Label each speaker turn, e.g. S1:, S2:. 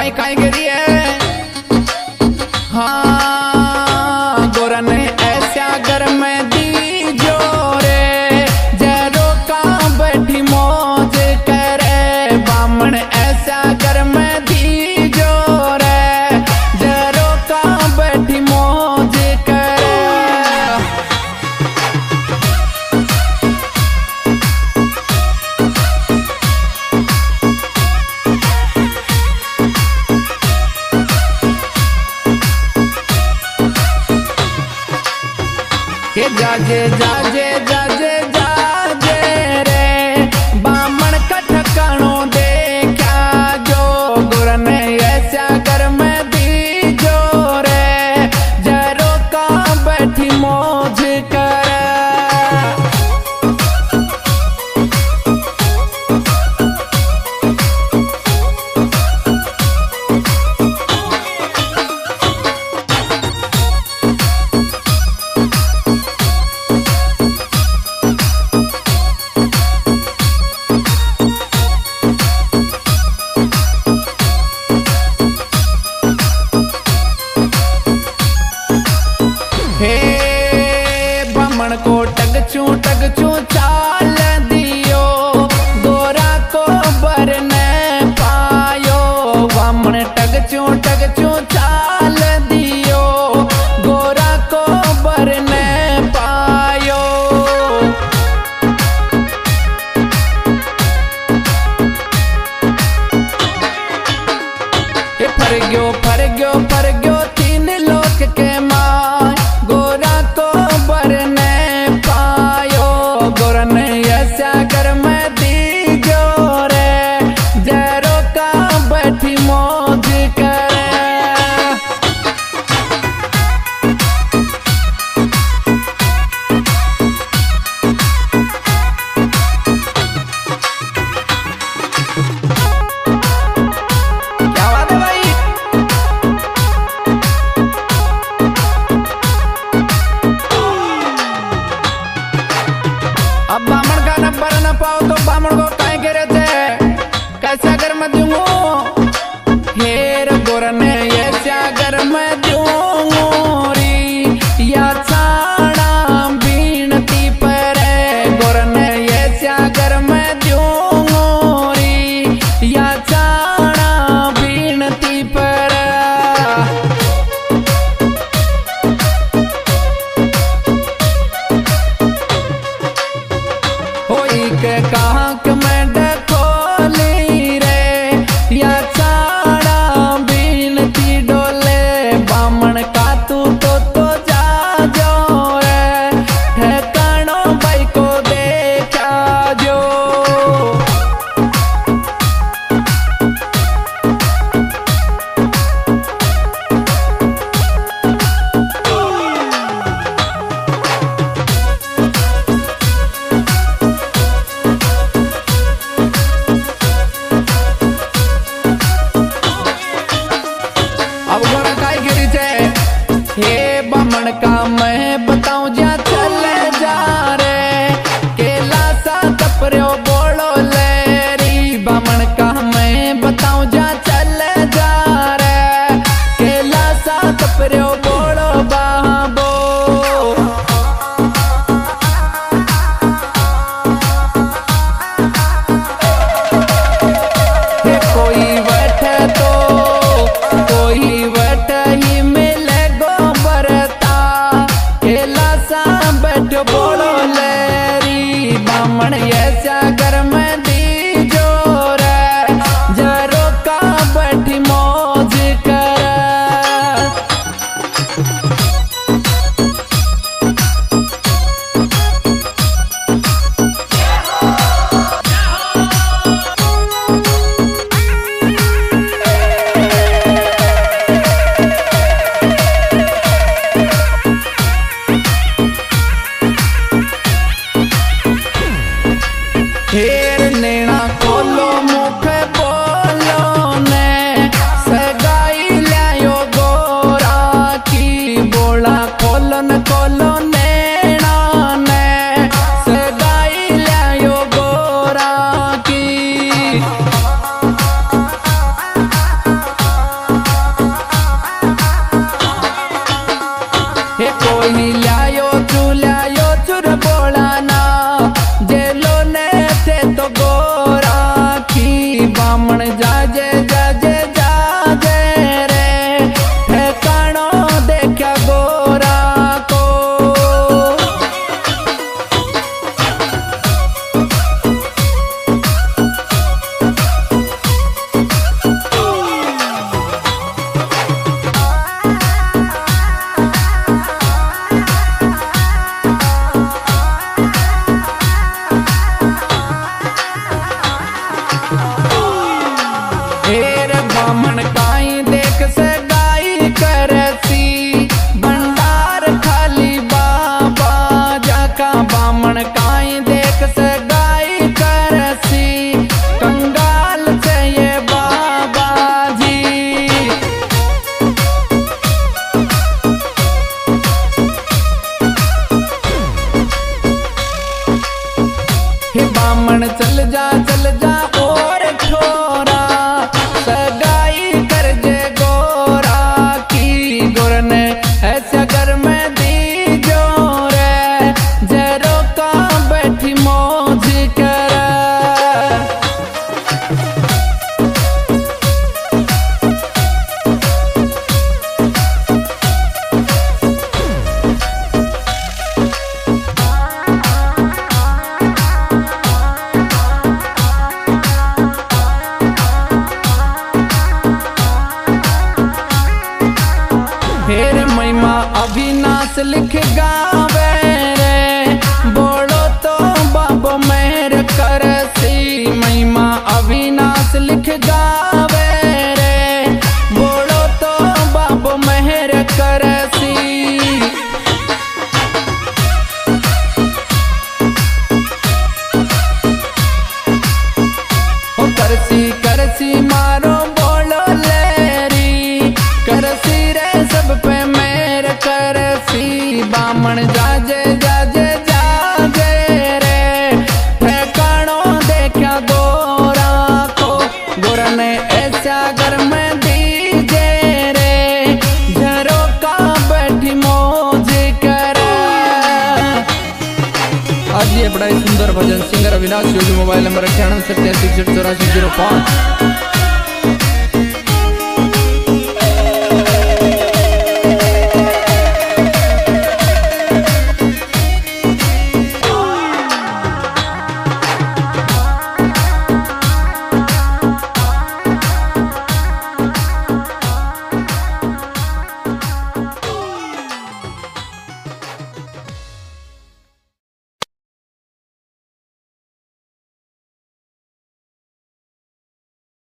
S1: काई काई गिरी है। हाँ गोरा ने ऐसा घर में दी जोरे जरो का बैठी मौज करे बामण ऐसा घर में दी जोरे जरो का बैठी मौज करे। के जाजे जाजे जाजे जाजे रे बामण का ठकानो देखा जो गुर ने ऐसा घर में दी जो रे जरो का बैठी मौज करे। हे बामण को टग चू चाल दियो गोरा को बरने पायो बामण टग चू चाल दियो गोरा को बरने पायो। फर गयो तीन लोक के माय गोरा को बरने पायो हेर बामण काई देख से गाई करसी भंडार खाली बाबा जाका बामण काई देख से गाई करसी कंगाल से ये बाबा जी। हे बामण चल जा और छोरा सगाई कर जे गोरा की गोर ने ऐसा घर में दी जोरे जरो का बैठी मौज कर। फेर महिमा अविनाश लिख गावे रे बोलो तो बाबो मेहर करसी महिमा अविनाश लिख गावे रे बोलो तो बाबो मेहर करसी। ओ करसी करसी मारो बोलो लेरी करसी रे सब पे मेर करसी बामण जाजे जाजे जाजे रे ठिकानो देखा गोरा को गोरा ने ऐसा घर में दीजे रे झरो का बैठी मौज कर। आज ये बड़ा ही सुंदर भजन singer Avinash Yogi mobile number 98 87 84 005।